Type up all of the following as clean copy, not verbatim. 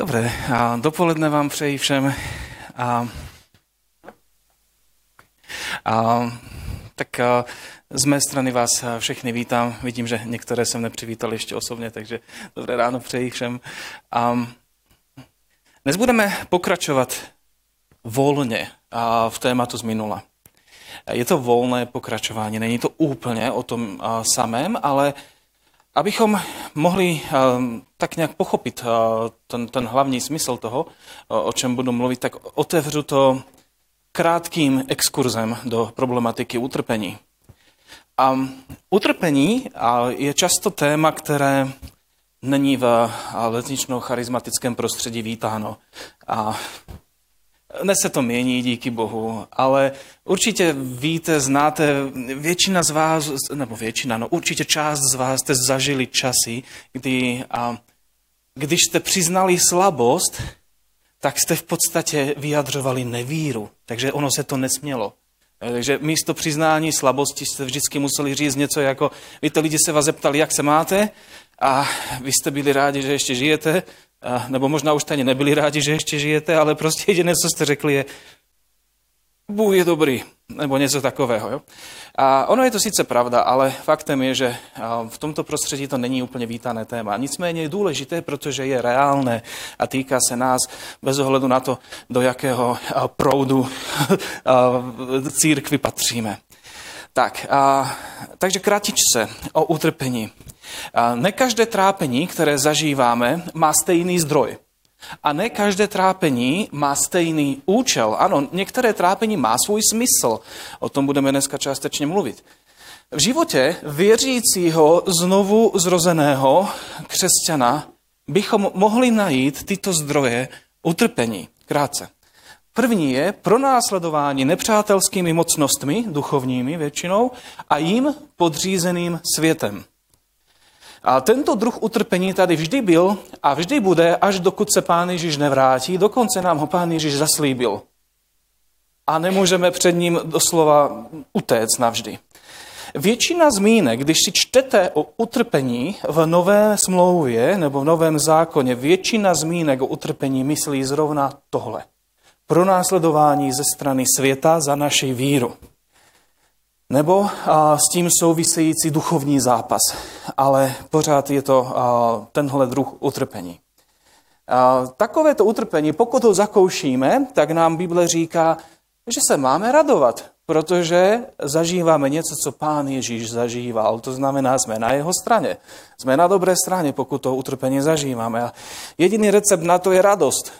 Dobré, a dopoledne vám přeji všem. Z mé strany vás všechny vítám. Vidím, že některé jsem nepřivítal ještě osobně, takže dobré ráno přeji všem. Dnes budeme pokračovat volně v tématu z minula. Je to volné pokračování, není to úplně o tom samém, ale abychom mohli tak nějak pochopit ten hlavní smysl toho, o čem budu mluvit, tak otevřu to krátkým exkurzem do problematiky utrpení. Utrpení je často téma, které není v letnično-charizmatickém prostředí vítáno. Dnes se to mění, díky Bohu, ale určitě víte, znáte, většina z vás, určitě část z vás jste zažili časy, když jste přiznali slabost, tak jste v podstatě vyjadřovali nevíru, takže ono se to nesmělo. Takže místo přiznání slabosti jste vždycky museli říct něco jako, víte, lidi se vás zeptali, jak se máte, a vy jste byli rádi, že ještě žijete, nebo možná už jste ani nebyli rádi, že ještě žijete, ale prostě jediné, co jste řekli, je Bůh je dobrý, nebo něco takového. Jo? A ono je to sice pravda, ale faktem je, že v tomto prostředí to není úplně vítané téma. Nicméně je důležité, protože je reálné a týká se nás bez ohledu na to, do jakého proudu církvi patříme. Takže kratičce o utrpení. Ne každé trápení, které zažíváme, má stejný zdroj. A ne každé trápení má stejný účel. Ano, některé trápení má svůj smysl. O tom budeme dneska částečně mluvit. V životě věřícího znovu zrozeného křesťana bychom mohli najít tyto zdroje utrpení. Krátce. První je pronásledování nepřátelskými mocnostmi, duchovními většinou, a jim podřízeným světem. A tento druh utrpení tady vždy byl a vždy bude, až dokud se Pán Ježíš nevrátí. Dokonce nám ho Pán Ježíš zaslíbil. A nemůžeme před ním doslova utéct navždy. Většina zmínek, když si čtete o utrpení v Nové smlouvě nebo v Novém zákoně, většina zmínek o utrpení myslí zrovna tohle. Pronásledování ze strany světa za naši víru. Nebo s tím související duchovní zápas. Ale pořád je to tenhle druh utrpení. Takovéto utrpení, pokud ho zakoušíme, tak nám Bible říká, že se máme radovat, protože zažíváme něco, co Pán Ježíš zažíval. To znamená, jsme na jeho straně. Jsme na dobré straně, pokud to utrpení zažíváme. A jediný recept na to je radost.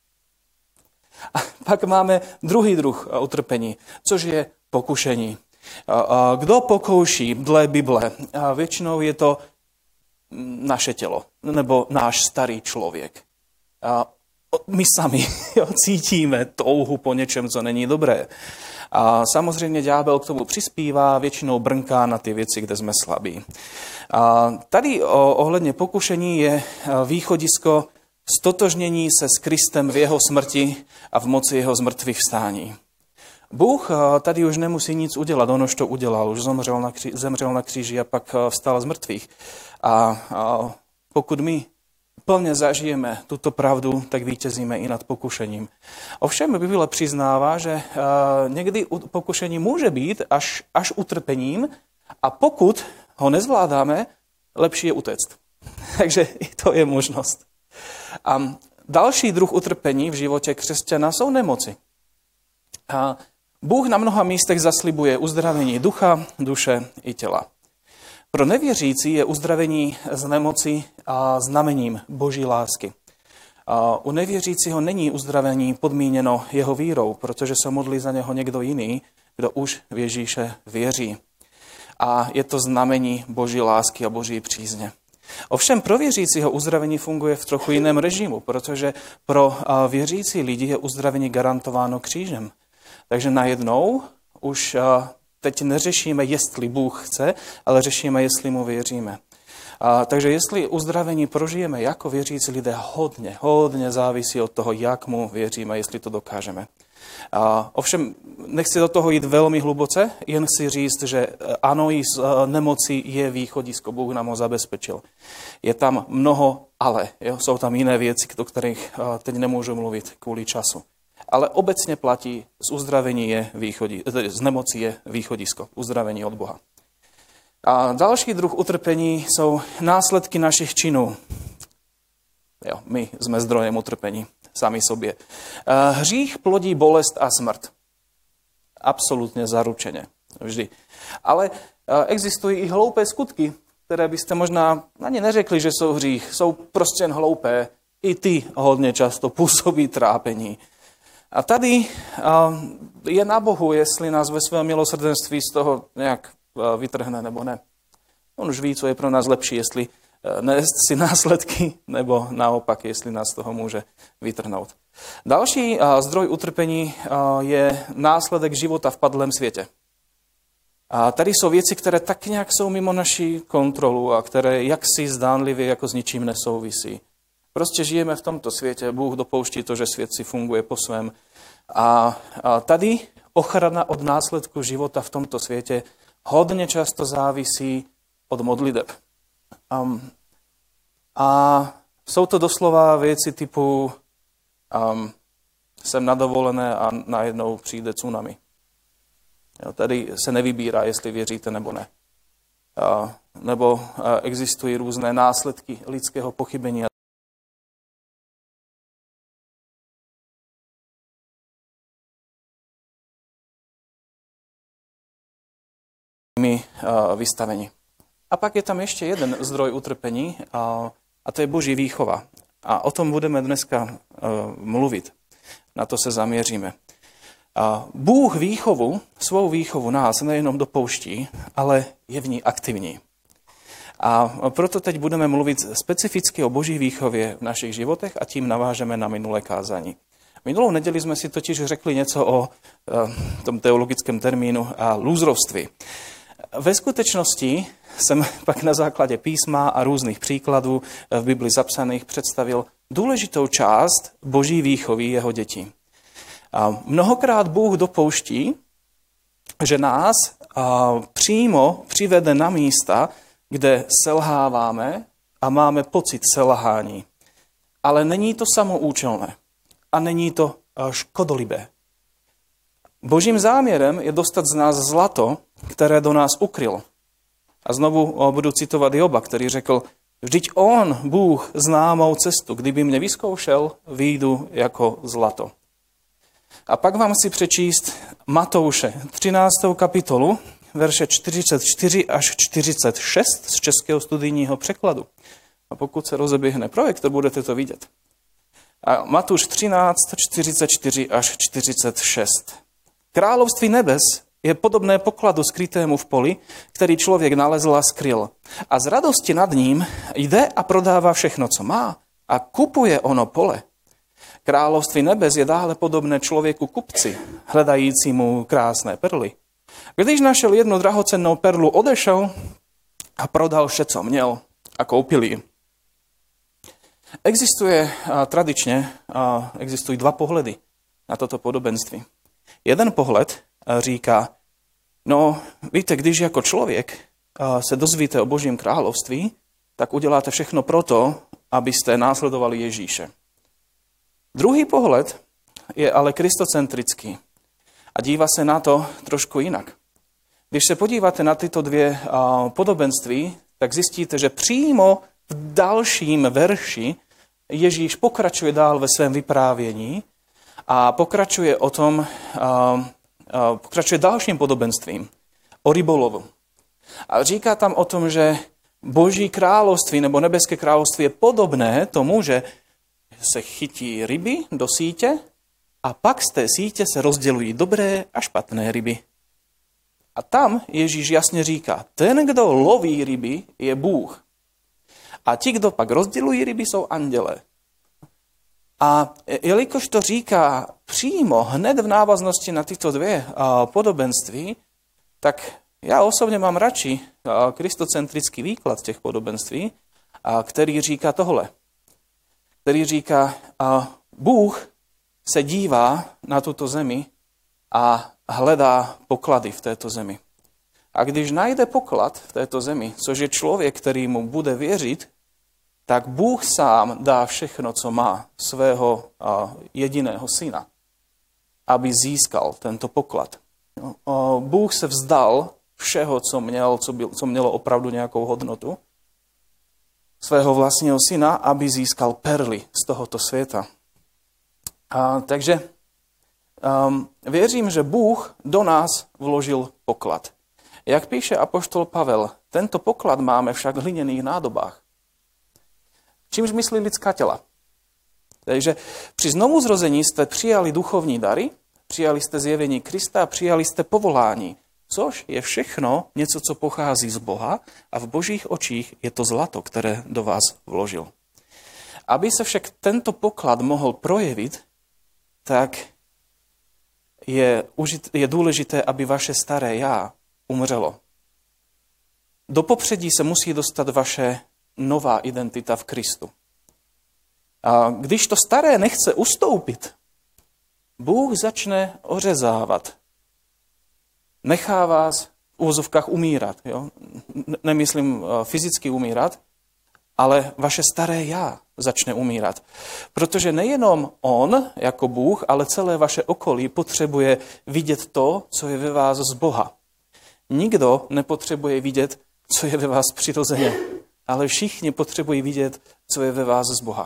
A pak máme druhý druh utrpení, což je pokušení. Kdo pokouší dle Bible? Většinou je to naše tělo, nebo náš starý člověk. My sami cítíme touhu po něčem, co není dobré. A samozřejmě ďábel k tomu přispívá, většinou brnká na ty věci, kde jsme slabí. Tady ohledně pokušení je východisko stotožnění se s Kristem v jeho smrti a v moci jeho zmrtvých vstání. Bůh tady už nemusí nic udělat, on už to udělal, už zemřel na kříži a pak vstal z mrtvých. A pokud my plně zažijeme tuto pravdu, tak vítězíme i nad pokušením. Ovšem Bible přiznává, že někdy pokušení může být až utrpením, a pokud ho nezvládáme, lepší je utéct. Takže i to je možnost. A další druh utrpení v životě křesťana jsou nemoci. Bůh na mnoha místech zaslibuje uzdravení ducha, duše i těla. Pro nevěřící je uzdravení z nemoci znamením Boží lásky. U nevěřícího není uzdravení podmíněno jeho vírou, protože se modlí za něho někdo jiný, kdo už v Ježíše věří. A je to znamení Boží lásky a Boží přízně. Ovšem pro věřícího uzdravení funguje v trochu jiném režimu, protože pro věřící lidi je uzdravení garantováno křížem. Takže najednou už teď neřešíme, jestli Bůh chce, ale řešíme, jestli mu věříme. Takže jestli uzdravení prožijeme jako věřící lidé, hodně závisí od toho, jak mu věříme, jestli to dokážeme. Ovšem, nechci do toho jít velmi hluboce, jen si říct, že ano, i z nemocí je východisko, Bůh nám ho zabezpečil. Je tam mnoho ale. Jo, jsou tam jiné věci, o kterých teď nemůžu mluvit kvůli času. Ale obecně platí, z nemoci je východisko, uzdravení od Boha. A další druh utrpení jsou následky našich činů. Jo, my jsme zdrojem utrpení sami sobě. Hřích plodí bolest a smrt. Absolutně zaručeně. Vždy. Ale existují i hloupé skutky, které byste možná ani neřekli, že jsou hřích. Jsou prostě jen hloupé. I ty hodně často působí trápení. A tady je na Bohu, jestli nás ve svém milosrdenství z toho nějak vytrhne nebo ne. On už ví, co je pro nás lepší, jestli nést si následky, nebo naopak, jestli nás z toho může vytrhnout. Další zdroj utrpení je následek života v padlém světě. A tady jsou věci, které tak nějak jsou mimo naši kontrolu a které jaksi zdánlivě jako s ničím nesouvisí. Prostě žijeme v tomto světě, Bůh dopouští to, že svět si funguje po svém. A tady ochrana od následku života v tomto světě hodně často závisí od modliteb. A jsou to doslova věci typu jsem na dovolené a najednou přijde tsunami. Jo, tady se nevybírá, jestli věříte nebo ne. Nebo existují různé následky lidského pochybení. Vystavení. A pak je tam ještě jeden zdroj utrpení a to je Boží výchova. A o tom budeme dneska mluvit. Na to se zaměříme. Bůh svou výchovu nás nejenom dopouští, ale je v ní aktivní. A proto teď budeme mluvit specificky o Boží výchově v našich životech a tím navážeme na minulé kázání. Minulou neděli jsme si totiž řekli něco o tom teologickém termínu lůzrovství. Ve skutečnosti jsem pak na základě písma a různých příkladů v Bibli zapsaných představil důležitou část Boží výchovy jeho dětí. Mnohokrát Bůh dopouští, že nás přímo přivede na místa, kde selháváme a máme pocit selhání. Ale není to samoučelné a není to škodolibé. Božím záměrem je dostat z nás zlato, které do nás ukryl. A znovu budu citovat Joba, který řekl, vždyť on, Bůh, zná mou cestu, kdyby mě vyzkoušel, vyjdu jako zlato. A pak vám chci přečíst Matouše, 13. kapitolu, verše 44 až 46 z českého studijního překladu. A pokud se rozeběhne projektor, budete to vidět. A Matouš 13, 44 až 46. Království nebes je podobné pokladu skrytému v poli, který člověk nalezl a skryl. A z radosti nad ním jde a prodává všechno, co má a kupuje ono pole. Království nebes je dále podobné člověku kupci, hledajícímu krásné perly. Když našel jednu drahocennou perlu, odešel a prodal vše, co měl a koupil ji. Existují dva pohledy na toto podobenství. Jeden pohled říká, víte, když jako člověk se dozvíte o Božím království, tak uděláte všechno proto, abyste následovali Ježíše. Druhý pohled je ale kristocentrický a dívá se na to trošku jinak. Když se podíváte na tyto dvě podobenství, tak zjistíte, že přímo v dalším verši Ježíš pokračuje dál ve svém vyprávění a pokračuje dalším podobenstvím o rybolovu. A říká tam o tom, že Boží království nebo nebeské království je podobné tomu, že se chytí ryby do sítě a pak z té sítě se rozdělují dobré a špatné ryby. A tam Ježíš jasně říká, ten, kdo loví ryby, je Bůh. A ti, kdo pak rozdělují ryby, jsou andělé. A jelikož to říká přímo, hned v návaznosti na tyto dvě podobenství, tak já osobně mám radši kristocentrický výklad těch podobenství, který říká tohle. Který říká, Bůh se dívá na tuto zemi a hledá poklady v této zemi. A když najde poklad v této zemi, což je člověk, který mu bude věřit, tak Bůh sám dá všechno, co má, svého jediného syna, aby získal tento poklad. Bůh se vzdal všeho, co mělo opravdu nějakou hodnotu, svého vlastního syna, aby získal perly z tohoto světa. Takže věřím, že Bůh do nás vložil poklad. Jak píše apoštol Pavel, tento poklad máme však v hliněných nádobách. Čímž myslí lidská těla. Takže při znovuzrození jste přijali duchovní dary, přijali jste zjevení Krista, přijali jste povolání, což je všechno něco, co pochází z Boha a v božích očích je to zlato, které do vás vložil. Aby se však tento poklad mohl projevit, tak je důležité, aby vaše staré já umřelo. Do popředí se musí dostat vaše nová identita v Kristu. A když to staré nechce ustoupit, Bůh začne ořezávat. Nechá vás v uvozovkách umírat. Jo? Nemyslím fyzicky umírat, ale vaše staré já začne umírat. Protože nejenom on, jako Bůh, ale celé vaše okolí potřebuje vidět to, co je ve vás z Boha. Nikdo nepotřebuje vidět, co je ve vás přirozeně, ale všichni potřebují vidět, co je ve vás z Boha.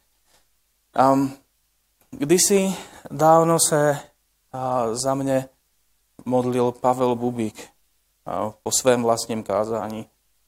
Kdysi dávno se za mě modlil Pavel Bubík po svém vlastním kázání.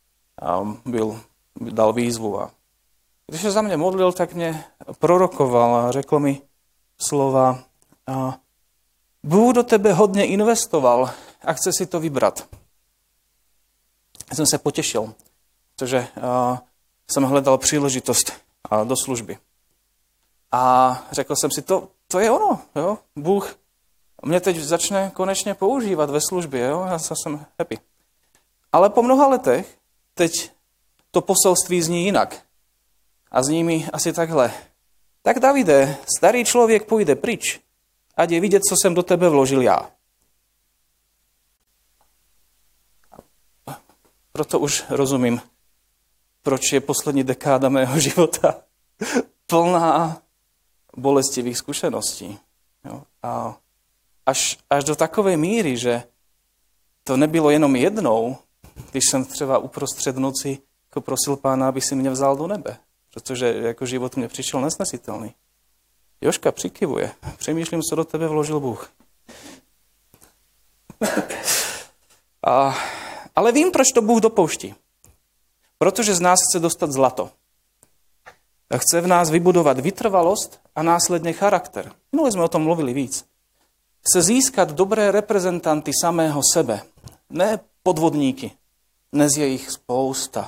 Dal výzvu. A když se za mě modlil, tak mě prorokoval a řekl mi slova: Bůh do tebe hodně investoval a chce si to vybrat. Já jsem se potěšil, protože jsem hledal příležitost do služby. A řekl jsem si, to je ono. Jo? Bůh mě teď začne konečně používat ve službě. Jo? Já jsem happy. Ale po mnoha letech teď to poselství zní jinak. A zní mi asi takhle. Tak Davide, starý člověk půjde pryč, ať je vidět, co jsem do tebe vložil já. Proto už rozumím, proč je poslední dekáda mého života plná bolestivých zkušeností. Jo? A až do takové míry, že to nebylo jenom jednou, když jsem třeba uprostřed noci jako prosil Pána, aby si mě vzal do nebe, protože jako život mě přišel nesnesitelný. Jožka přikivuje. Přemýšlím, co do tebe vložil Bůh. Ale vím, proč to Bůh dopouští. Protože z nás chce dostat zlato. Chce v nás vybudovat vytrvalost a následně charakter. Minule jsme o tom mluvili víc. Chce získat dobré reprezentanty samého sebe. Ne podvodníky. Dnes je jich spousta.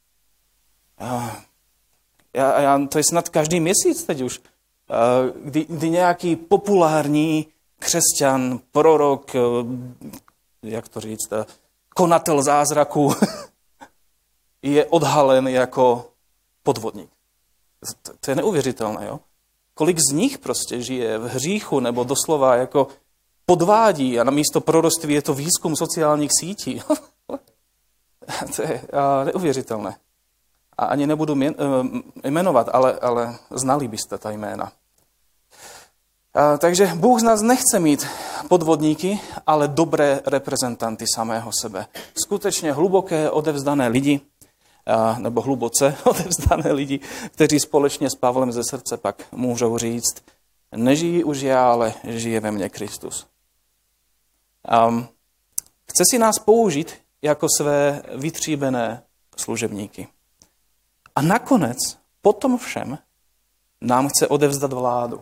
To je snad každý měsíc teď už, kdy nějaký populární křesťan, prorok, jak to říct, konatel zázraku je odhalen jako podvodník. To je neuvěřitelné, jo? Kolik z nich prostě žije v hříchu nebo doslova jako podvádí a na místo proroctví je to výzkum sociálních sítí. To je neuvěřitelné. A ani nebudu jmenovat, ale znali byste ta jména. Takže Bůh z nás nechce mít podvodníky, ale dobré reprezentanty samého sebe. Skutečně hluboké odevzdané lidi, nebo hluboce odevzdané lidi, kteří společně s Pavlem ze srdce pak můžou říct: nežijí už já, ale žije ve mně Kristus. Chce si nás použít jako své vytříbené služebníky. A nakonec, po tom všem, nám chce odevzdat vládu.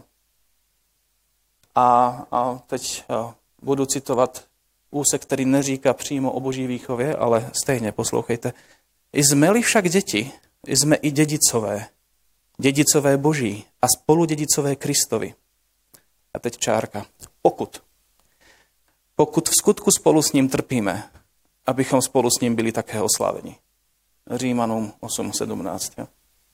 A teď budu citovat úsek, který neříká přímo o boží výchově, ale stejně poslouchejte. Jsme-li však děti, jsme i dědicové boží a spoludědicové Kristovi. A teď čárka. Pokud v skutku spolu s ním trpíme, abychom spolu s ním byli také osláveni. Římanům 8:17.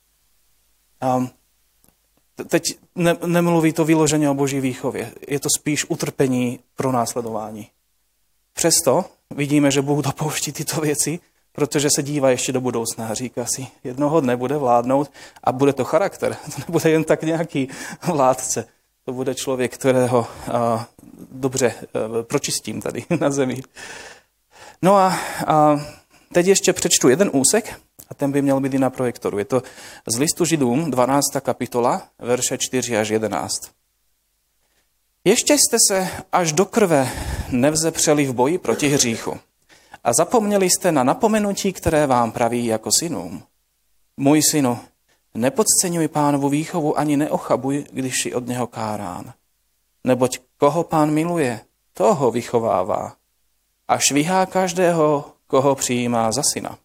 Teď nemluví to vyloženě o boží výchově. Je to spíš utrpení pro následování. Přesto vidíme, že Bůh dopouští tyto věci, protože se dívá ještě do budoucna a říká si, jednoho dne bude vládnout a bude to charakter. To nebude jen tak nějaký vládce. To bude člověk, kterého dobře pročistím tady na zemi. No a teď ještě přečtu jeden úsek a ten by měl být i na projektoru. Je to z listu Židům, 12. kapitola, verše 4 až 11. Ještě jste se až do krve nevzepřeli v boji proti hříchu a zapomněli jste na napomenutí, které vám praví jako synům. Můj synu, nepodceňuj Pánovu výchovu ani neochabuj, když jsi od něho kárán. Neboť koho Pán miluje, toho vychovává a švihá každého, koho přijímá za syna.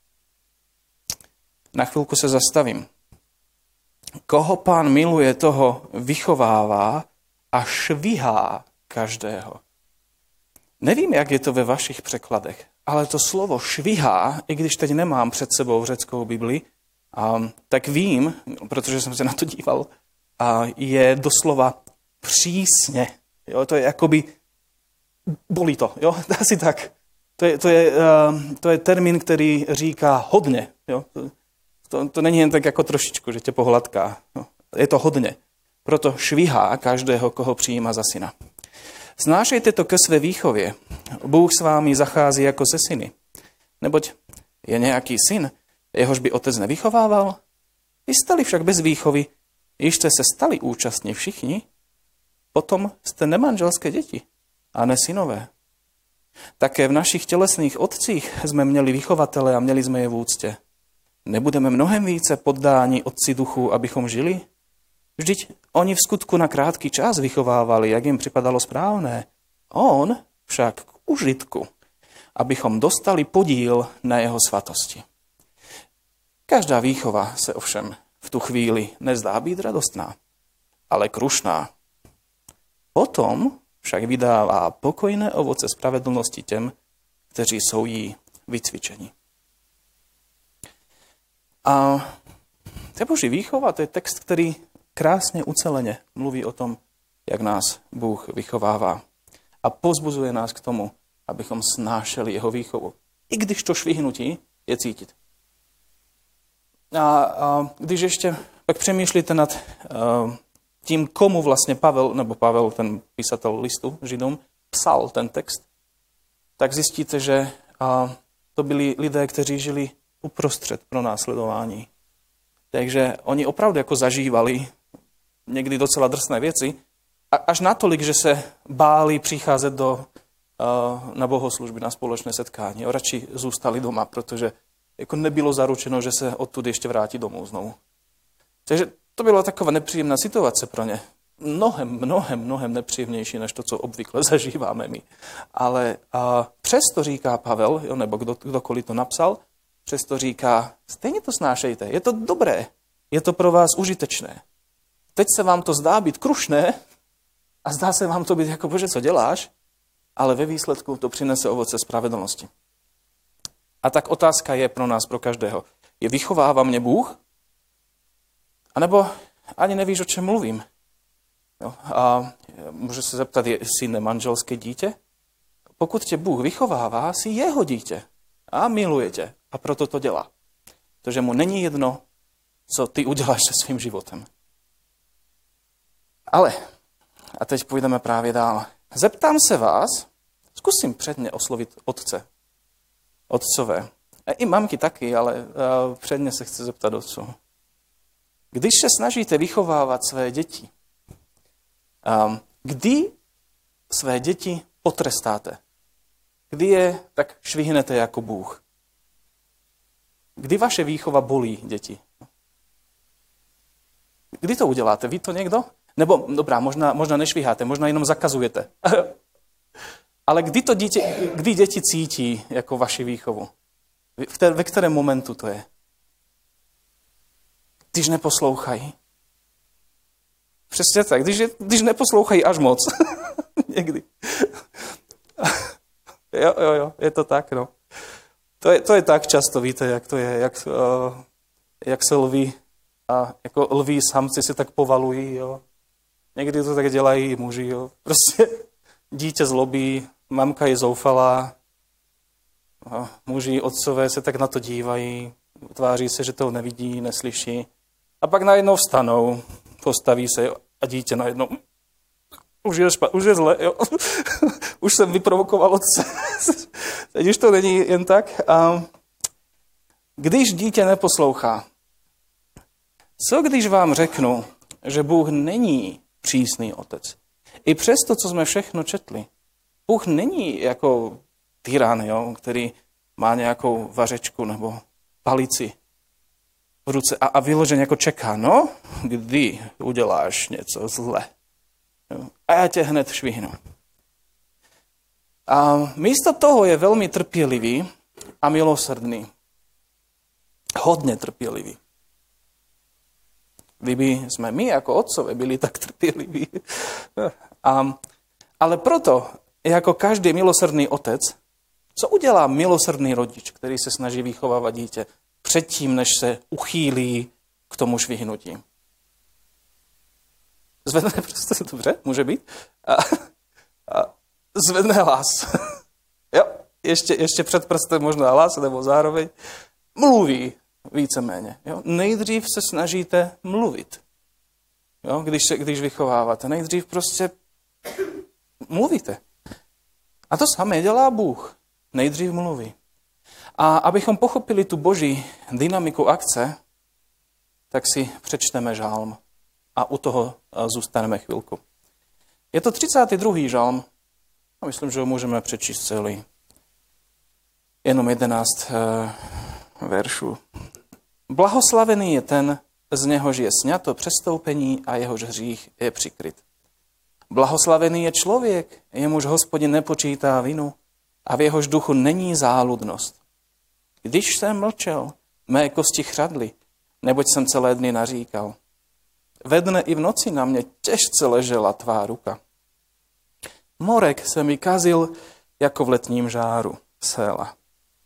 Na chvilku se zastavím. Koho Pán miluje, toho vychovává a švihá každého. Nevím, jak je to ve vašich překladech, ale to slovo švihá, i když teď nemám před sebou řeckou Bibli, tak vím, protože jsem se na to díval, je doslova přísně. Jo, to je jakoby, bolí to, jo, asi tak. To je termín, který říká hodně. Jo. To není jen tak jako trošičku, že tě pohladká. Jo. Je to hodně. Proto švihá každého, koho přijímá za syna. Snášejte to ke své výchově. Bůh s vámi zachází jako se syny. Neboť je nějaký syn, jehož by otec nevychovával? Vy jste však bez výchovy, již jste se stali účastní všichni, potom jste nemanželské děti a ne synové. Také v našich tělesných otcích jsme měli vychovatele a měli jsme je v úctě. Nebudeme mnohem více poddáni otci duchu, abychom žili? Vždyť oni v skutku na krátký čas vychovávali, jak jim připadalo správné. On však k užitku, abychom dostali podíl na jeho svatosti. Každá výchova se ovšem v tu chvíli nezdá být radostná, ale krušná. Potom však vydává pokojné ovoce spravedlnosti těm, kteří jsou jí vycvičeni. A ta Boží výchova, to je text, který krásně uceleně mluví o tom, jak nás Bůh vychovává. A povzbuzuje nás k tomu, abychom snášeli jeho výchovu. I když to švihnutí je cítit. A když ještě pak přemýšlíte nad tím, komu vlastně Pavel, ten písatel listu Židům, psal ten text, tak zjistíte, že to byli lidé, kteří žili uprostřed pronásledování. Takže oni opravdu jako zažívali někdy docela drsné věci, až natolik, že se báli přicházet na bohoslužby, na společné setkání. Radši zůstali doma, protože jako nebylo zaručeno, že se odtud ještě vrátí domů znovu. Takže to byla taková nepříjemná situace pro ně. Mnohem nepříjemnější, než to, co obvykle zažíváme my. Ale přesto říká Pavel, nebo kdokoliv to napsal, přesto říká, stejně to snášejte, je to dobré, je to pro vás užitečné. Teď se vám to zdá být krušné a zdá se vám to být jako, bože, co děláš, ale ve výsledku to přinese ovoce spravedlnosti. A tak otázka je pro nás, pro každého. Je vychovává mě Bůh? A nebo ani nevíš, o čem mluvím? Jo, a můžu se zeptat, jsi nemanželské dítě? Pokud tě Bůh vychovává, jsi jeho dítě a miluje tě a proto to dělá. Protože mu není jedno, co ty uděláš se svým životem. Ale, a teď půjdeme právě dál. Zeptám se vás, zkusím předně oslovit otcové. I mamky taky, ale předně se chci zeptat otců. Když se snažíte vychovávat své děti, kdy své děti potrestáte? Kdy je tak švihnete jako Bůh? Kdy vaše výchova bolí děti? Kdy to uděláte? Ví to někdo? Nebo, dobrá, možná nešviháte, možná jenom zakazujete. Ale kdy děti cítí jako vaši výchovu? Ve kterém momentu to je? Když neposlouchají. Přesně tak, když neposlouchají až moc. Někdy. Jo, je to tak, no. To je tak často, víte, jak to je, jak se lví, a jako lví samci se tak povalují, jo. Někdy to tak dělají i muži, jo. Prostě dítě zlobí, mamka je zoufalá, A muži, otcové se tak na to dívají, tváří se, že to nevidí, neslyší. A pak najednou vstanou, postaví se a dítě najednou už je zle, jo. Už jsem vyprovokoval otce. Teď už to není jen tak. A když dítě neposlouchá, co když vám řeknu, že Bůh není přísný otec? I přes to, co jsme všechno četli. Bůh není jako tyran, jo, který má nějakou vařečku nebo palici v ruce a vyloženě jako čeká, no, kdy uděláš něco zle. Jo, a já tě hned švihnu. A místo toho je velmi trpělivý a milosrdný. Hodně trpělivý. Kdyby jsme my jako otcové byli tak trpěliví. Ale proto, jako každý milosrdný otec, co udělá milosrdný rodič, který se snaží vychovávat dítě předtím, než se uchýlí k tomu švihnutí? Zvedne prostě, dobře, může být. A zvedne hlas. Jo, ještě před prstem možná hlas, nebo zároveň mluví víceméně. Jo? Nejdřív se snažíte mluvit. Jo? Když vychováváte. Nejdřív prostě mluvíte. A to samé dělá Bůh. Nejdřív mluví. A abychom pochopili tu boží dynamiku akce, tak si přečteme žálm. A u toho zůstaneme chvilku. Je to 32. žálm. A myslím, že ho můžeme přečíst celý. Jenom 11 veršů. Blahoslavený je ten, z něhož je sňato přestoupení a jehož hřích je přikryt. Blahoslavený je člověk, jemuž Hospodin nepočítá vinu a v jehož duchu není záludnost. Když jsem mlčel, mé kosti chřadly, neboť jsem celé dny naříkal. Ve dne i v noci na mě těžce ležela tvá ruka. Morek se mi kazil jako v letním žáru. Séla.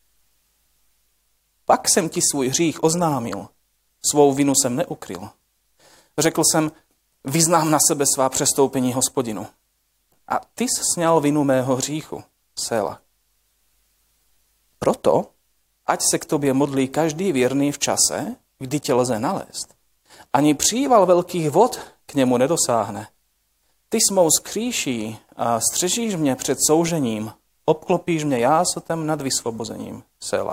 Pak jsem ti svůj hřích oznámil, svou vinu jsem neukryl. Řekl jsem, vyznám na sebe svá přestoupení Hospodinu. A ty jsi sňal vinu mého hříchu. Séla. Proto, ať se k tobě modlí každý věrný v čase, kdy tě lze nalézt. Ani příval velkých vod k němu nedosáhne. Ty s mou skříší a střežíš mě před soužením, obklopíš mě jásotem nad vysvobozením. Séla.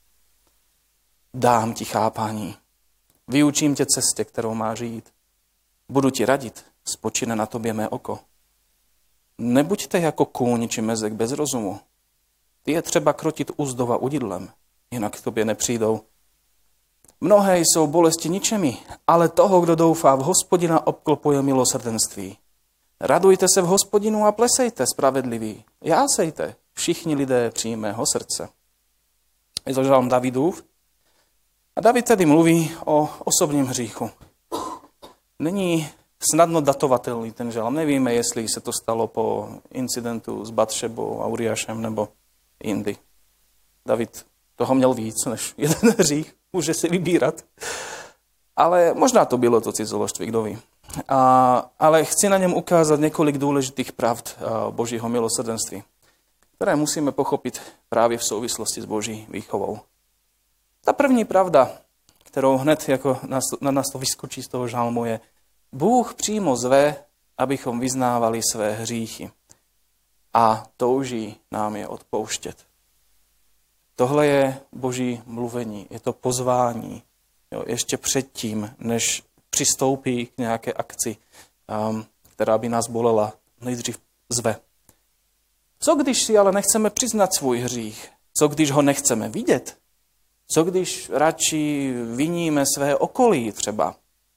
Dám ti chápání. Vyučím tě cestě, kterou máš jít. Budu ti radit, spočine na tobě mé oko. Nebuďte jako kůň či mezek bez rozumu. Ty je třeba krotit uzdova udidlem, jinak k tobě nepřijdou. Mnohé jsou bolesti ničemi, ale toho, kdo doufá v Hospodina, obklopuje milosrdenství. Radujte se v Hospodinu a plesejte, spravedliví. Jásejte, všichni lidé přímého srdce. Je to žálm Davidův. A David tedy mluví o osobním hříchu. Není snadno datovatelný ten žálm. Nevíme, jestli se to stalo po incidentu s Batšebou a Uriášem nebo jindy. David toho měl víc než jeden hřích. Může si vybírat. Ale možná to bylo to cizoložství, kdo ví. Ale chci na něm ukázat několik důležitých pravd božího milosrdenství, které musíme pochopit právě v souvislosti s boží výchovou. Ta první pravda, kterou hned jako na nás to vyskočí z toho žálmu, je Bůh přímo zve, abychom vyznávali své hříchy a touží nám je odpouštět. Tohle je boží mluvení, je to pozvání. Jo, ještě předtím, než přistoupí k nějaké akci, která by nás bolela, nejdřív zve. Co když si ale nechceme přiznat svůj hřích? Co když ho nechceme vidět? Co když radši viníme své okolí třeba?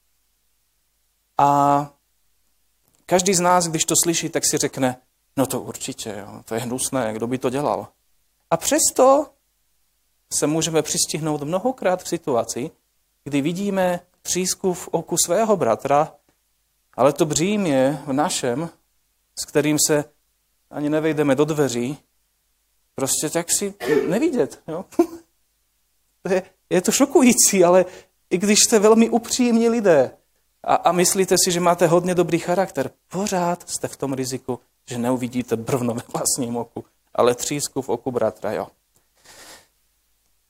A každý z nás, když to slyší, tak si řekne, no to určitě, jo, to je hnusné, kdo by to dělal. A přesto se můžeme přistihnout mnohokrát v situaci, kdy vidíme třísku v oku svého bratra, ale to břímě v našem, s kterým se ani nevejdeme do dveří, prostě tak si nevidět. Jo? Je to šokující, ale i když jste velmi upřímní lidé a myslíte si, že máte hodně dobrý charakter, pořád jste v tom riziku, že neuvidíte brvno ve vlastním oku, ale třísku v oku bratra. Jo.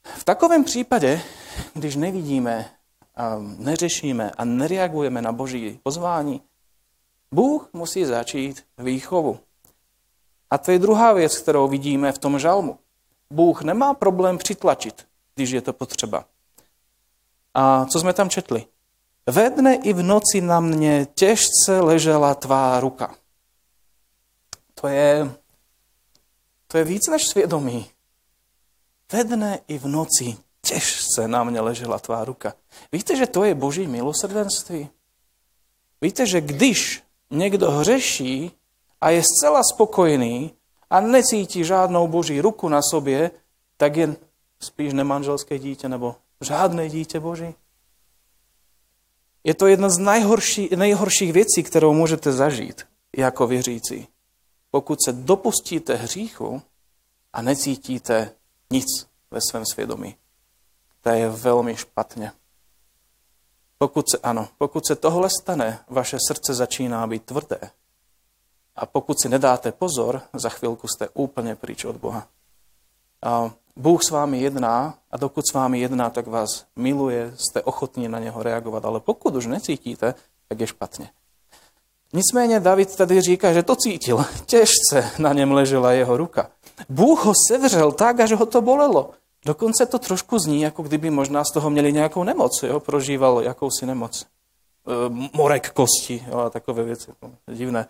V takovém případě, když nevidíme, neřešíme a nereagujeme na Boží pozvání, Bůh musí začít výchovu. A to je druhá věc, kterou vidíme v tom žalmu. Bůh nemá problém přitlačit, když je to potřeba. A co jsme tam četli? Ve dne i v noci na mě těžce ležela tvá ruka. To je víc než svědomí. Ve dne i v noci těžce na mě ležela tvá ruka. Víte, že to je Boží milosrdenství? Víte, že když někdo hřeší a je zcela spokojený a necítí žádnou Boží ruku na sobě, tak je spíš nemanželské dítě nebo žádné dítě Boží. Je to jedna z nejhorších věcí, kterou můžete zažít jako věřící. Pokud se dopustíte hříchu a necítíte nic ve svém svědomí. To je velmi špatně. Pokud se tohle stane, vaše srdce začíná být tvrdé. A pokud si nedáte pozor, za chvilku jste úplně pryč od Boha. A Bůh s vámi jedná a dokud s vámi jedná, tak vás miluje, jste ochotní na něho reagovat. Ale pokud už necítíte, tak je špatně. Nicméně David tady říká, že to cítil. Těžce na něm ležela jeho ruka. Bůh ho sevřel tak, až ho to bolelo. Dokonce to trošku zní, jako kdyby možná z toho měli nějakou nemoc. Jo? Prožíval jakousi nemoc. Morek kosti jo? A takové věci. Divné.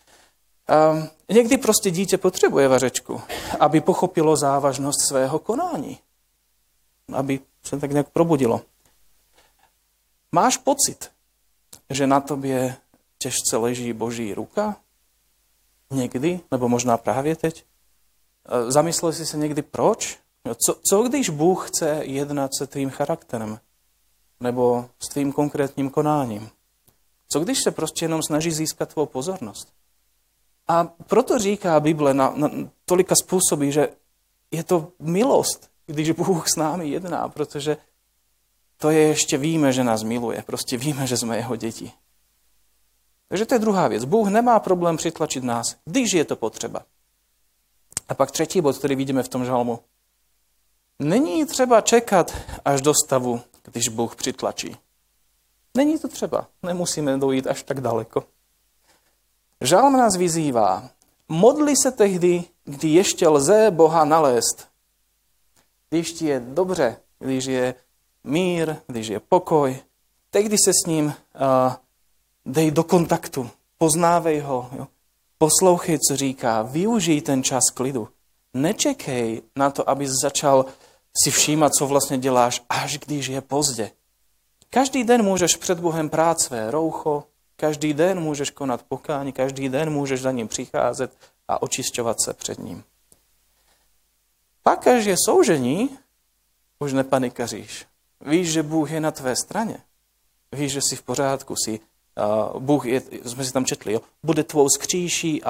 Někdy prostě dítě potřebuje vařečku, aby pochopilo závažnost svého konání. Aby se tak nějak probudilo. Máš pocit, že na tobě těžce leží Boží ruka? Někdy? Nebo možná právě teď? Zamyslel jsi se někdy proč? Co když Bůh chce jednat se tvým charakterem? Nebo s tvým konkrétním konáním? Co když se prostě jenom snaží získat tvou pozornost? A proto říká Bible na tolika způsoby, že je to milost, když Bůh s námi jedná, protože to je ještě víme, že nás miluje. Prostě víme, že jsme jeho děti. Takže to je druhá věc. Bůh nemá problém přitlačit nás, když je to potřeba. A pak třetí bod, který vidíme v tom žalmu. Není třeba čekat až do stavu, když Bůh přitlačí. Není to třeba. Nemusíme dojít až tak daleko. Žalm nás vyzývá. Modli se tehdy, kdy ještě lze Boha nalézt. Když ti je dobře, když je mír, když je pokoj, tehdy se s ním dej do kontaktu, poznávej ho, jo. Poslouchej, co říká, využij ten čas klidu. Nečekej na to, abys začal si všímat, co vlastně děláš, až když je pozdě. Každý den můžeš před Bohem prát své roucho, každý den můžeš konat pokání, každý den můžeš za ním přicházet a očišťovat se před ním. Pak, až je soužení, už nepanikaříš. Víš, že Bůh je na tvé straně. Víš, že jsi v pořádku, Bůh je, jsme si tam četli, jo, bude tvou skříší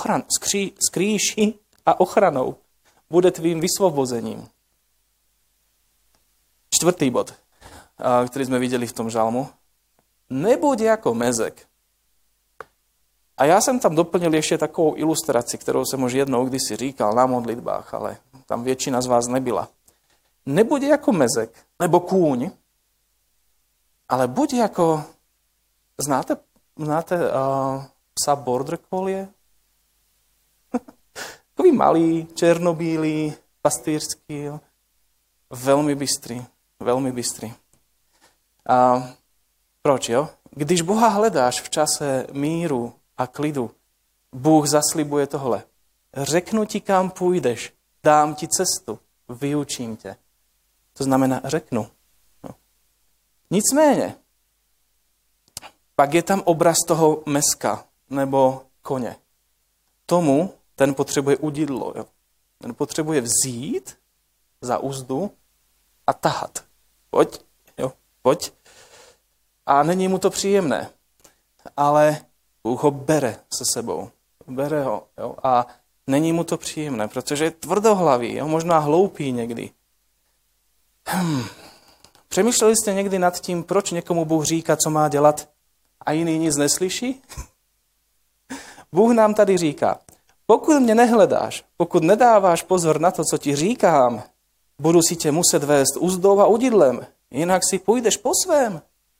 a ochranou. Bude tvým vysvobozením. Čtvrtý bod, který jsme viděli v tom žalmu. Nebuď jako mezek. A já jsem tam doplnil ještě takovou ilustraci, kterou jsem už jednou kdysi říkal na modlitbách, ale tam většina z vás nebyla. Nebuď jako mezek, nebo kůň, ale buď jako, znáte psa border collie? Takový malý, černobílý, pastýřský, jo. Velmi bystrý. A proč, jo? Když Boha hledáš v čase míru a klidu, Bůh zaslibuje tohle. Řeknu ti, kam půjdeš, dám ti cestu, vyučím tě. To znamená řeknu. No. Nicméně, pak je tam obraz toho meska nebo koně. Ten potřebuje udidlo. Jo? Ten potřebuje vzít za uzdu a tahat. Pojď. A není mu to příjemné. Ale Bůh ho bere se sebou. Bere ho. Jo? A není mu to příjemné, protože je tvrdohlavý, jo? Možná hloupý někdy. Přemýšleli jste někdy nad tím, proč někomu Bůh říká, co má dělat a jiný nic neslyší? Bůh nám tady říká, pokud mě nehledáš, pokud nedáváš pozor na to, co ti říkám, budu si tě muset vést uzdou a udidlem, jinak si půjdeš po svém.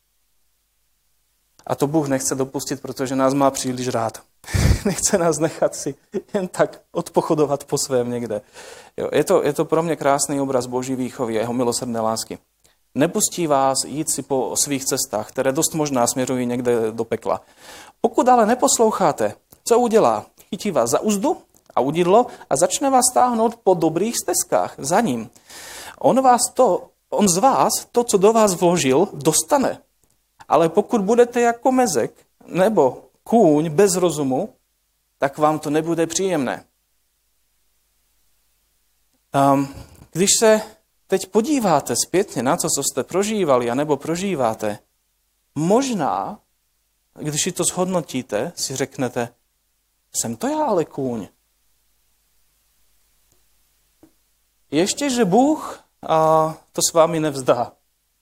A to Bůh nechce dopustit, protože nás má příliš rád. Nechce nás nechat si jen tak odpochodovat po svém někde. Jo, je to pro mě krásný obraz Boží výchovy a jeho milosrdné lásky. Nepustí vás jít si po svých cestách, které dost možná směřují někde do pekla. Pokud ale neposloucháte, co udělá? Chytí vás za uzdu a udidlo a začne vás táhnout po dobrých stezkách za ním. On z vás to, co do vás vložil, dostane. Ale pokud budete jako mezek nebo kůň bez rozumu, tak vám to nebude příjemné. Když se teď podíváte zpětně na to, co jste prožívali anebo prožíváte, možná, když si to zhodnotíte, si řeknete, jsem to já ale kůň. Ještě, že Bůh to s vámi nevzdá.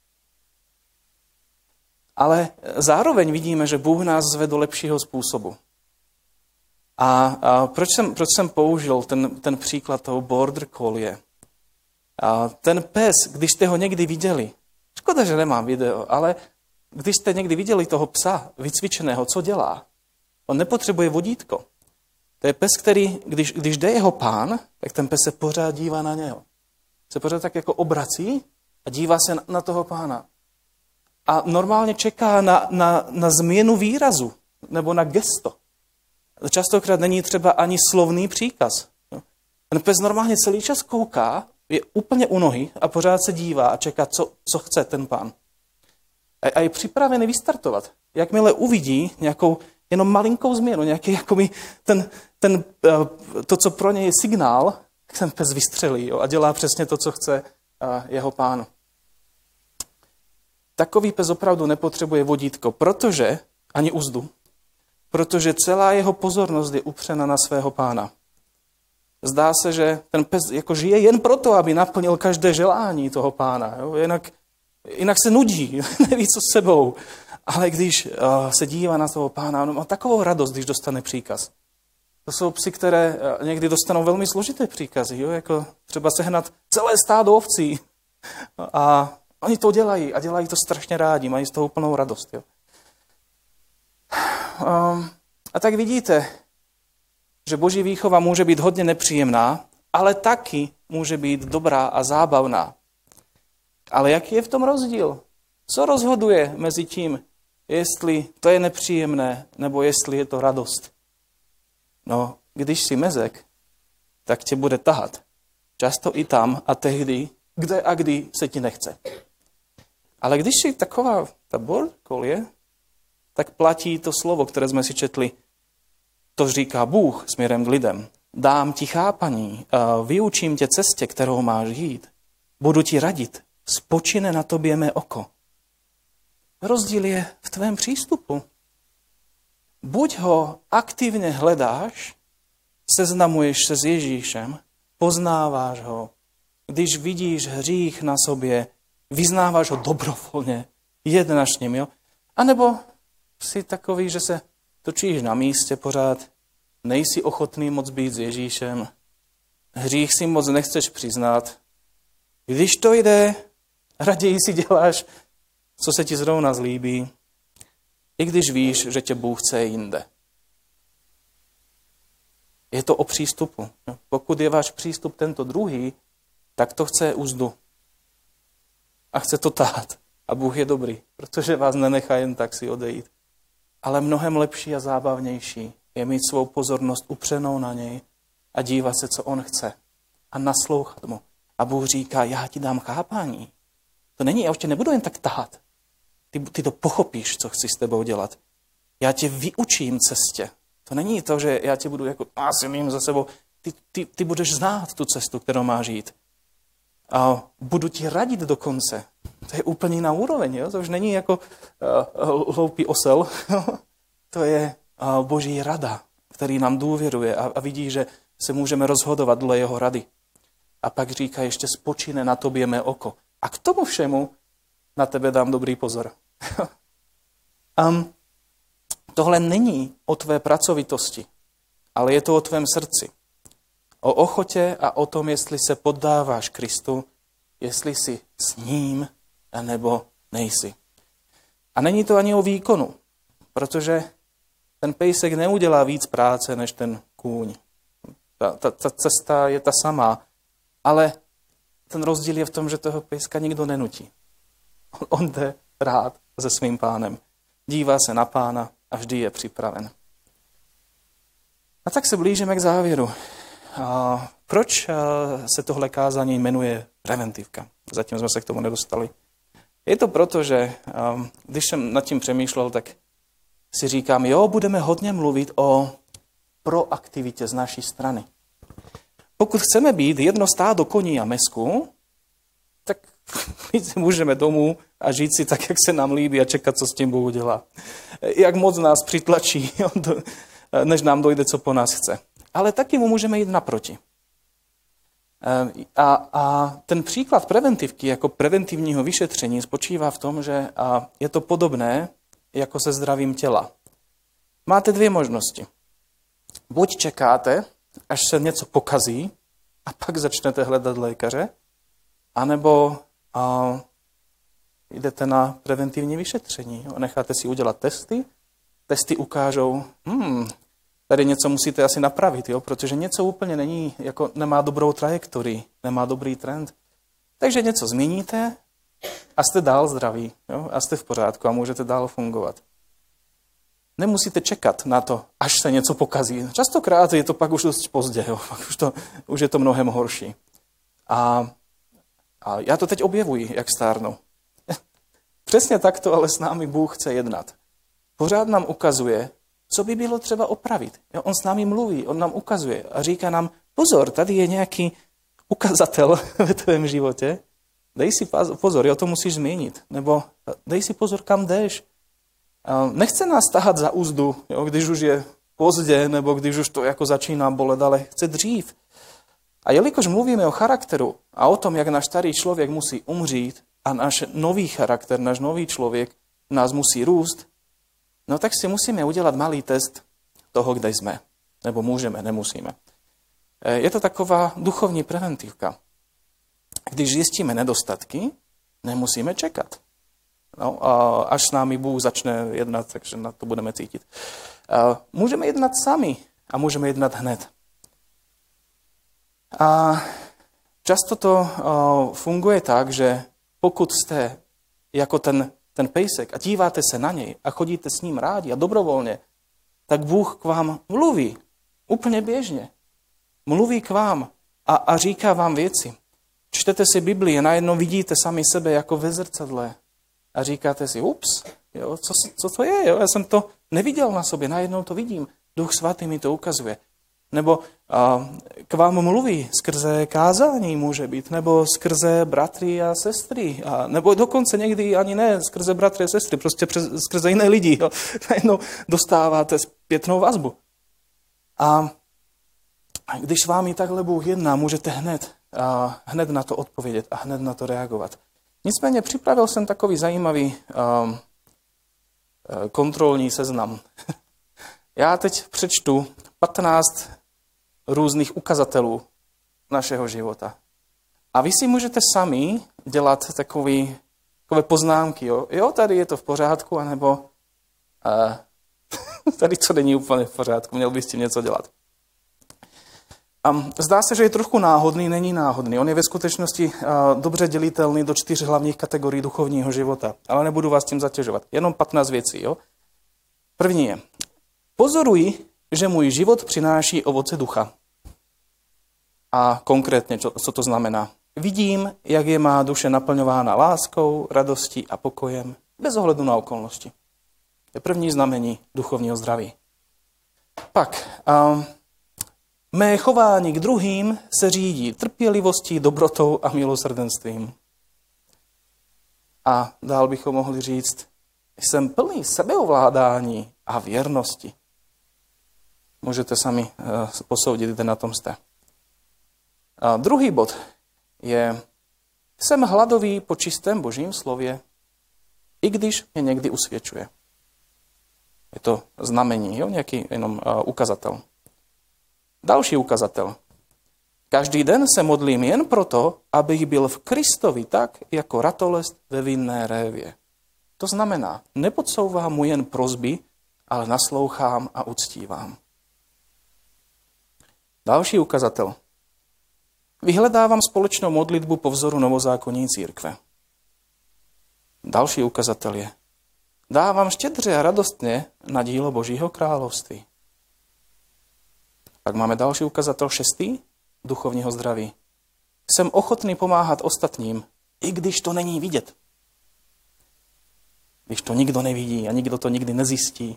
Ale zároveň vidíme, že Bůh nás zve do lepšího způsobu. A proč jsem použil ten příklad toho border collie? Ten pes, když jste ho někdy viděli, škoda, že nemám video, ale když jste někdy viděli toho psa vycvičeného, co dělá? On nepotřebuje vodítko. To je pes, který, když jde jeho pán, tak ten pes se pořád dívá na něho. Se pořád tak jako obrací a dívá se na toho pána. A normálně čeká na změnu výrazu nebo na gesto. Častokrát není třeba ani slovný příkaz. Ten pes normálně celý čas kouká, je úplně u nohy a pořád se dívá a čeká, co chce ten pán. A je připravený vystartovat. Jakmile uvidí nějakou jenom malinkou změnu, nějaký jakoby to, co pro něj je signál, tak ten pes vystřelí a dělá přesně to, co chce jeho pán. Takový pes opravdu nepotřebuje vodítko, ani uzdu, protože celá jeho pozornost je upřena na svého pána. Zdá se, že ten pes jako žije jen proto, aby naplnil každé želání toho pána. Jo? Jinak se nudí, neví, co s sebou. Ale když se dívá na toho pána, on má takovou radost, když dostane příkaz. To jsou psi, které někdy dostanou velmi složité příkazy, jo? Jako třeba sehnat celé stádo ovcí. A oni to dělají a dělají to strašně rádi, mají z toho úplnou radost. Jo? A tak vidíte, že Boží výchova může být hodně nepříjemná, ale taky může být dobrá a zábavná. Ale jaký je v tom rozdíl? Co rozhoduje mezi tím, jestli to je nepříjemné, nebo jestli je to radost? No, když jsi mezek, tak tě bude tahat. Často i tam a tehdy, kde a kdy se ti nechce. Ale když jsi taková ta border collie, tak platí to slovo, které jsme si četli. To říká Bůh směrem k lidem. Dám ti chápaní, vyučím tě cestě, kterou máš jít. Budu ti radit, spočine na tobě mé oko. Rozdíl je v tvém přístupu. Buď ho aktivně hledáš, seznamuješ se s Ježíšem, poznáváš ho, když vidíš hřích na sobě, vyznáváš ho dobrovolně, jednáš s ním, jo? A nebo jsi takový, že se točíš na místě pořád, nejsi ochotný moc být s Ježíšem, hřích si moc nechceš přiznat. Když to jde, raději si děláš, co se ti zrovna zlíbí, i když víš, že tě Bůh chce jinde. Je to o přístupu. Pokud je váš přístup tento druhý, tak to chce uzdu. A chce to tahat. A Bůh je dobrý, protože vás nenechá jen tak si odejít. Ale mnohem lepší a zábavnější je mít svou pozornost upřenou na něj a dívat se, co on chce. A naslouchat mu. A Bůh říká, já ti dám chápání. To není, já už tě nebudu jen tak tahat. Ty to pochopíš, co chci s tebou dělat. Já tě vyučím cestě. To není to, že já tě budu jako mým za sebou. Ty budeš znát tu cestu, kterou máš jít. A budu ti radit dokonce. To je úplně jiná úroveň. Jo? To už není jako hloupý osel. To je Boží rada, který nám důvěruje a vidí, že se můžeme rozhodovat dle jeho rady. A pak říká, ještě spočine na tobě mé oko. A k tomu všemu na tebe dám dobrý pozor. Tohle není o tvé pracovitosti, ale je to o tvém srdci. O ochotě a o tom, jestli se poddáváš Kristu jestli jsi s ním, nebo nejsi. A není to ani o výkonu, protože ten pejsek neudělá víc práce než ten kůň. Ta cesta je ta samá, ale ten rozdíl je v tom, že toho pejska nikdo nenutí. On jde rád se svým pánem. Dívá se na pána a vždy je připraven. A tak se blížíme k závěru. Proč se tohle kázání jmenuje preventivka? Zatím jsme se k tomu nedostali. Je to proto, že když jsem nad tím přemýšlel, tak si říkám, budeme hodně mluvit o proaktivitě z naší strany. Pokud chceme být jedno stádo koní a mesku, tak můžeme domů a žít si tak, jak se nám líbí a čekat, co s tím Bůh udělá. Jak moc nás přitlačí, než nám dojde, co po nás chce. Ale taky mu můžeme jít naproti. A ten příklad preventivky jako preventivního vyšetření spočívá v tom, že je to podobné jako se zdravím těla. Máte dvě možnosti. Buď čekáte, až se něco pokazí a pak začnete hledat lékaře, anebo jdete na preventivní vyšetření. Necháte si udělat testy, testy ukážou, tady něco musíte asi napravit, protože něco úplně není, jako nemá dobrou trajektorii, nemá dobrý trend. Takže něco změníte a jste dál zdraví, a jste v pořádku a můžete dál fungovat. Nemusíte čekat na to, až se něco pokazí. Častokrát je to pak už dost pozdě, už je to mnohem horší. A já to teď objevuji, jak stárnu. Přesně takto ale s námi Bůh chce jednat. Pořád nám ukazuje, co by bylo třeba opravit. On s námi mluví, on nám ukazuje a říká nám, pozor, tady je nějaký ukazatel ve tvém životě, dej si pozor, to musíš změnit. Nebo dej si pozor, kam jdeš. Nechce nás tahat za úzdu, když už je pozdě, nebo když už to jako začíná bolet, ale chce dřív. A jelikož mluvíme o charakteru a o tom, jak náš starý člověk musí umřít a náš nový charakter, náš nový člověk nás musí růst, no tak si musíme udělat malý test toho, kde jsme. Nebo můžeme, nemusíme. Je to taková duchovní preventivka. Když zjistíme nedostatky, nemusíme čekat. No, až s námi Bůh začne jednat, takže na to budeme cítit. Můžeme jednat sami a můžeme jednat hned. A často to funguje tak, že pokud jste jako ten pejsek a díváte se na něj a chodíte s ním rádi a dobrovolně, tak Bůh k vám mluví úplně běžně. Mluví k vám a říká vám věci. Čtete si Biblii a najednou vidíte sami sebe jako ve zrcadle a říkáte si, co to je? Já jsem to neviděl na sobě, najednou to vidím. Duch svatý mi to ukazuje. Nebo k vám mluví skrze kázání může být, nebo skrze bratry a sestry, nebo dokonce někdy ani ne skrze bratry a sestry, prostě skrze jiné lidi. Najednou dostáváte zpětnou vazbu. A když s vámi takhle Bůh jedná, můžete hned na to odpovědět a hned na to reagovat. Nicméně připravil jsem takový zajímavý kontrolní seznam. Já teď přečtu 15 různých ukazatelů našeho života. A vy si můžete sami dělat takové poznámky. Jo, tady je to v pořádku, anebo tady to není úplně v pořádku, měl bys s tím něco dělat. Zdá se, že je trochu náhodný, není náhodný. On je ve skutečnosti dobře dělitelný do 4 hlavních kategorií duchovního života. Ale nebudu vás tím zatěžovat. Jenom 15 věcí. Jo? První je, pozoruji, že můj život přináší ovoce ducha. A konkrétně, co to znamená? Vidím, jak je má duše naplňována láskou, radostí a pokojem, bez ohledu na okolnosti. To je první znamení duchovního zdraví. Pak, mé chování k druhým se řídí trpělivostí, dobrotou a milosrdenstvím. A dál bychom mohli říct, jsem plný sebeovládání a věrnosti. Můžete sami posoudit, kde na tom jste. A druhý bod je, jsem hladový po čistém Božím slově, i když mě někdy usvědčuje. Je to znamení, nějaký jenom ukazatel. Další ukazatel. Každý den se modlím jen proto, abych byl v Kristovi tak, jako ratolest ve vinné révě. To znamená, nepodsouvám mu jen prosby, ale naslouchám a uctívám. Další ukazatel. Vyhledávám společnou modlitbu po vzoru novozákonní církve. Další ukazatel je. Dávám štědře a radostně na dílo Božího království. Pak máme další ukazatel 6. duchovního zdraví. Jsem ochotný pomáhat ostatním, i když to není vidět. Když to nikdo nevidí a nikdo to nikdy nezjistí.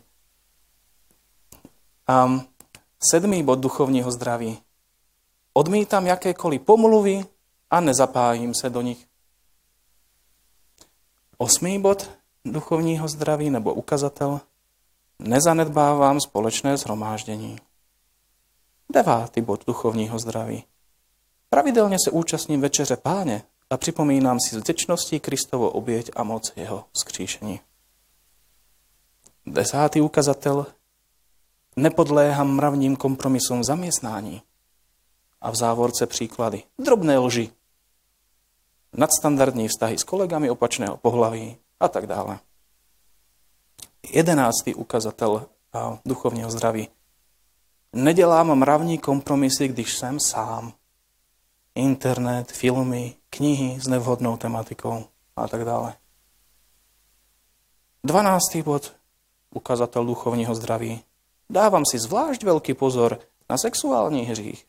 7. bod duchovního zdraví. Odmítám jakékoliv pomluvy a nezapájím se do nich. 8. bod duchovního zdraví nebo ukazatel. Nezanedbávám společné shromáždění. 9. bod duchovního zdraví. Pravidelně se účastním večeře Páně a připomínám si z vděčnosti Kristovo oběť a moc jeho vzkříšení. 10. ukazatel. Nepodléhám mravním kompromisům v zaměstnání. A v závorce příklady. Drobné lži. Nadstandardní vztahy s kolegami opačného pohlaví a tak dále. 11. ukazatel duchovního zdraví. Nedělám mravní kompromisy, když jsem sám. Internet, filmy, knihy s nevhodnou tematikou a tak dále. 12. bod ukazatel duchovního zdraví. Dávám si zvlášť velký pozor na sexuální hřích.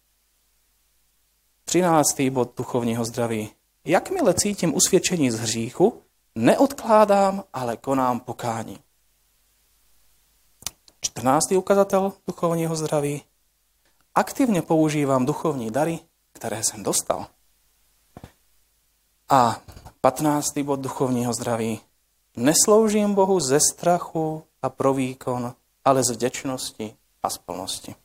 13. bod duchovního zdraví. Jakmile cítím usvědčení z hříchu, neodkládám, ale konám pokání. 14. ukazatel duchovního zdraví. Aktivně používám duchovní dary, které jsem dostal. A 15. bod duchovního zdraví. Nesloužím Bohu ze strachu a pro výkon, ale z vděčnosti a z plnosti.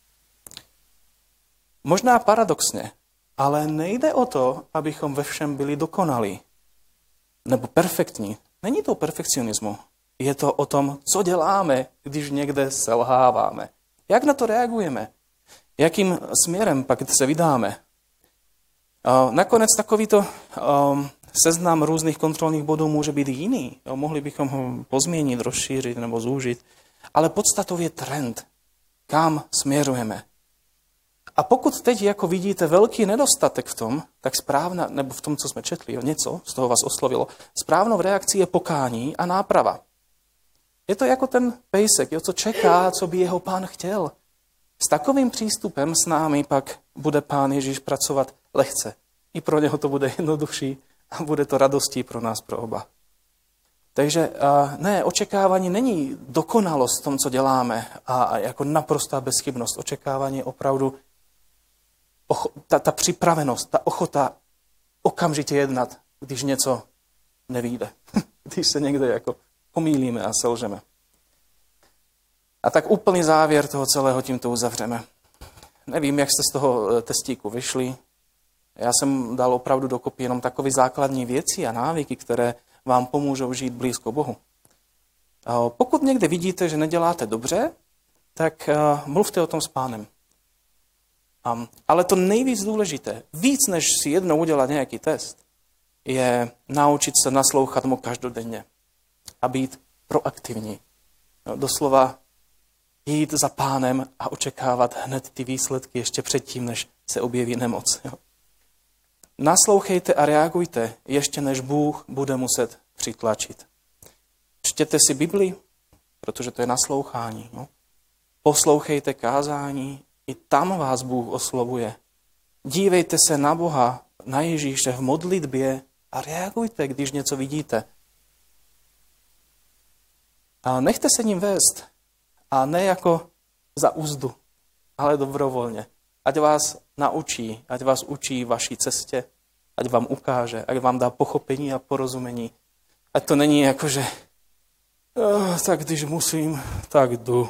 Možná paradoxně, ale nejde o to, abychom ve všem byli dokonalí nebo perfektní. Není to o perfekcionismu. Je to o tom, co děláme, když někde selháváme. Jak na to reagujeme? Jakým směrem pak se vydáme? Nakonec takovýto seznam různých kontrolních bodů může být jiný. Mohli bychom ho pozměnit, rozšířit nebo zúžit. Ale podstatou je trend, kam směřujeme. A pokud teď jako vidíte velký nedostatek v tom, tak správná, nebo v tom, co jsme četli, něco z toho vás oslovilo, správnou reakcí je pokání a náprava. Je to jako ten pejsek, co čeká, co by jeho Pán chtěl. S takovým přístupem s námi pak bude Pán Ježíš pracovat lehce. I pro něho to bude jednodušší a bude to radostí pro nás, pro oba. Takže ne, očekávání není dokonalost v tom, co děláme a jako naprostá bezchybnost. Očekávání je opravdu ta připravenost, ta ochota okamžitě jednat, když něco nevyjde. Když se někde jako pomýlíme a selžeme. A tak úplný závěr toho celého tímto uzavřeme. Nevím, jak jste z toho testíku vyšli. Já jsem dal opravdu dokopy jenom takové základní věci a návyky, které vám pomůžou žít blízko Bohu. Pokud někde vidíte, že neděláte dobře, tak mluvte o tom s Pánem. Ale to nejvíc důležité, víc než si jednou udělat nějaký test, je naučit se naslouchat mu každodenně a být proaktivní. Doslova jít za Pánem a očekávat hned ty výsledky ještě předtím, než se objeví nemoc. Naslouchejte a reagujte, ještě než Bůh bude muset přitlačit. Čtěte si Bibli, protože to je naslouchání. Poslouchejte kázání, i tam vás Bůh oslovuje. Dívejte se na Boha, na Ježíše v modlitbě a reagujte, když něco vidíte. A nechte se ním vést. A ne jako za úzdu, ale dobrovolně. Ať vás naučí, ať vás učí vaší cestě, ať vám ukáže, ať vám dá pochopení a porozumění. Ať to není jako, že tak když musím, tak jdu.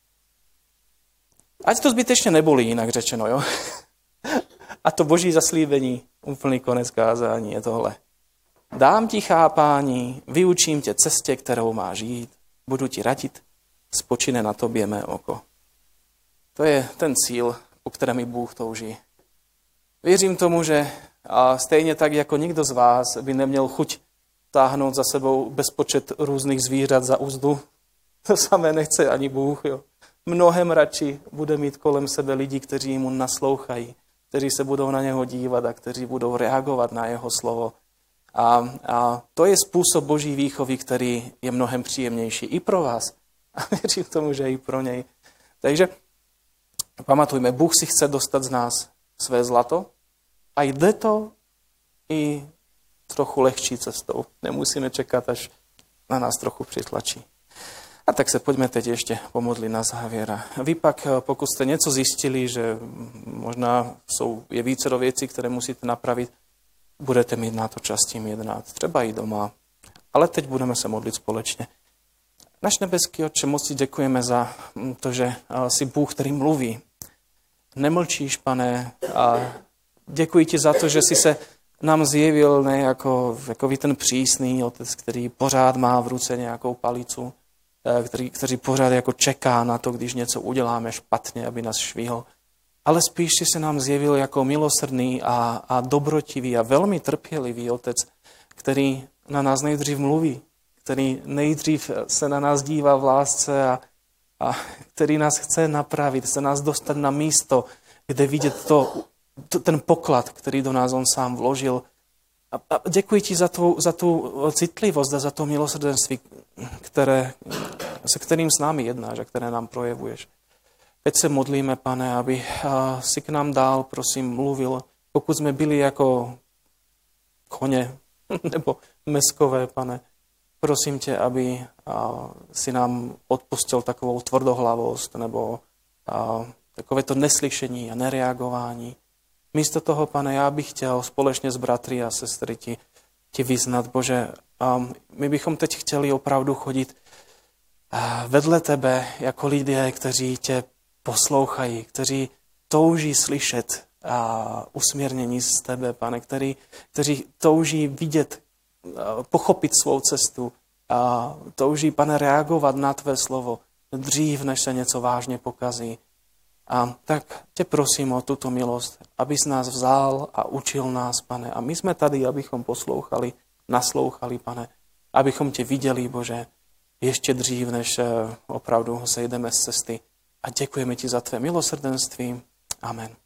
Ať to zbytečně nebolí, jinak řečeno, jo? A to Boží zaslíbení, úplný konec kázání je tohle. Dám ti chápání, vyučím tě cestě, kterou máš jít, budu ti radit, spočine na tobě mé oko. To je ten cíl, po kterém i Bůh touží. Věřím tomu, že stejně tak, jako nikdo z vás by neměl chuť táhnout za sebou bezpočet různých zvířat za uzdu, to samé nechce ani Bůh. Jo. Mnohem radši bude mít kolem sebe lidi, kteří mu naslouchají, kteří se budou na něho dívat a kteří budou reagovat na jeho slovo. A to je způsob Boží výchovy, který je mnohem příjemnější i pro vás. A věřím tomu, že i pro něj. Takže pamatujme, Bůh si chce dostat z nás své zlato a jde to i trochu lehčí cestou. Nemusíme čekat, až na nás trochu přitlačí. A tak se pojďme teď ještě pomodlit na závěr. Vy pak, pokud jste něco zjistili, že možná je vícero věcí, které musíte napravit, budete mít na to čas tím jednat, třeba i doma. Ale teď budeme se modlit společně. Náš nebeský Otče, moc ti děkujeme za to, že jsi Bůh, který mluví. Nemlčíš, Pane, a děkuji ti za to, že jsi se nám zjevil ne jako ten přísný otec, který pořád má v ruce nějakou palicu, který pořád jako čeká na to, když něco uděláme špatně, aby nás švihl. Ale spíš si se nám zjevil jako milosrdný a dobrotivý a velmi trpělivý otec, který na nás nejdřív mluví, který nejdřív se na nás dívá v lásce a který nás chce napravit, chce nás dostat na místo, kde vidět ten poklad, který do nás on sám vložil. A děkuji ti za tu citlivost a za to milosrdenství, se kterým s námi jednáš a které nám projevuješ. Teď se modlíme, Pane, aby si k nám dál, prosím, mluvil, pokud jsme byli jako koně nebo meskové, Pane. Prosím tě, aby si nám odpustil takovou tvrdohlavost nebo takové to neslyšení a nereagování. Místo toho, Pane, já bych chtěl společně s bratry a sestry ti vyznat, Bože, my bychom teď chtěli opravdu chodit vedle tebe jako lidé, kteří tě poslouchají, kteří touží slyšet usměrnění z tebe, Pane, kteří touží vidět, pochopit svou cestu a touží, Pane, reagovat na tvé slovo dřív, než se něco vážně pokazí. A tak tě prosím o tuto milost, abys nás vzal a učil nás, Pane. A my jsme tady, abychom poslouchali, naslouchali, Pane, abychom tě viděli, Bože, ještě dřív, než opravdu sejdeme z cesty. A děkujeme ti za tvé milosrdenství. Amen.